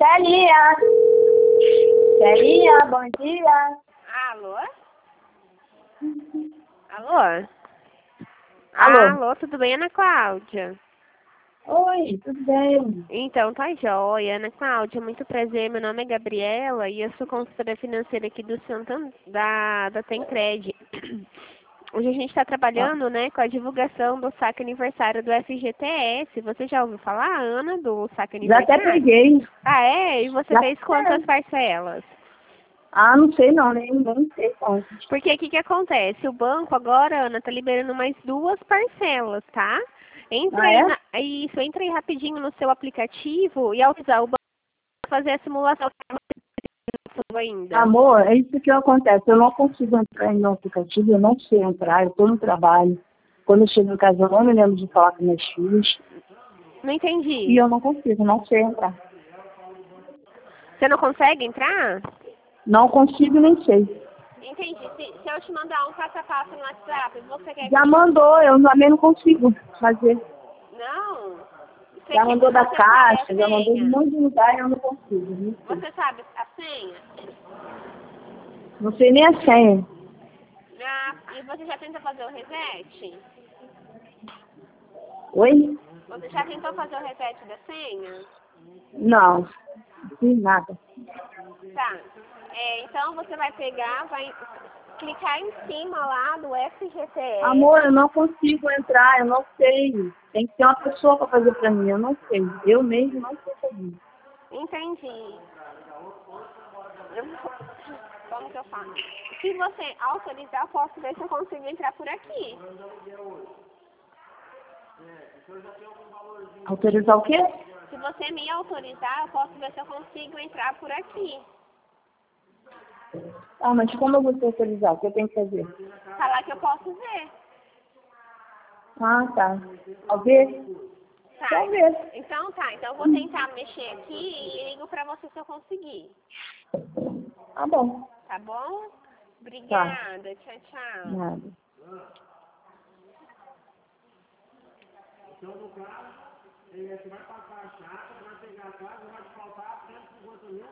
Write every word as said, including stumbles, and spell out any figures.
Celinha! Celinha, bom dia! Alô? Alô? Alô? Alô, tudo bem, Ana Cláudia? Oi, tudo bem? Então, tá joia. Ana Cláudia, muito prazer. Meu nome é Gabriela e eu sou consultora financeira aqui do Santander, da, da Tencred. Hoje a gente está trabalhando, né, com a divulgação do saque aniversário do F G T S. Você já ouviu falar, Ana, do saque Já até aniversário? peguei. Ah, é? E você Já fez quantas parcelas? Ah, não sei não, nem, nem sei quanto. Porque o que, que acontece? O banco agora, Ana, tá liberando mais duas parcelas, tá? Entra Ah, aí, é? na, isso, entra aí rapidinho no seu aplicativo e ao usar o banco fazer a simulação ainda. Amor, é isso que acontece. Eu não consigo entrar no aplicativo, eu não sei entrar, eu estou no trabalho. Quando eu chego em casa, eu não me lembro de falar com meus filhos. Não E entendi. eu não consigo, não sei entrar. Você não consegue entrar? Não consigo nem sei. Entendi. Se, se eu te mandar um passo a passo no WhatsApp, você quer Já que... mandou, eu também não consigo fazer. Não? Você, Já que, mandou da você sabe a caixa, já mandou de um senha? monte de lugar e eu não consigo. Não sei, Você sabe a senha? não sei nem a senha. Ah, e você já tentou fazer o reset? Oi? Você já tentou fazer o reset da senha? Não, não fiz nada. Tá. É, então você vai pegar, vai clicar em cima lá do F G T S. Amor, eu não consigo entrar, eu não sei. Tem que ter uma pessoa para fazer para mim, eu não sei. Eu mesmo não sei fazer. Entendi. Eu vou- Como que eu faço? Se você autorizar, eu posso ver se eu consigo entrar por aqui. Autorizar o quê? Se você me autorizar, eu posso ver se eu consigo entrar por aqui. Ah, mas como eu vou te autorizar? O que eu tenho que fazer? Falar que eu posso ver. Ah, tá. Talvez? Tá. Talvez. Então tá. Então eu vou tentar mexer aqui e ligo pra você se eu conseguir. Tá bom. Tá bom? Tá. Obrigada. Tchau, tchau. Nada. Então, no caso, ele vai passar a chave, vai pegar a casa, vai te faltar cento e cinquenta mil.